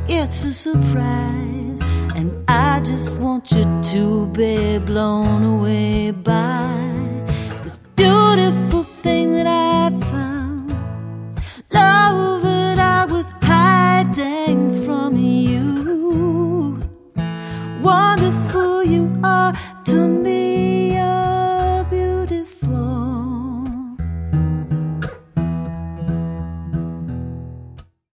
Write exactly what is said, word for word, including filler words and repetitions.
it's a surprise, and I just want you to be blown away by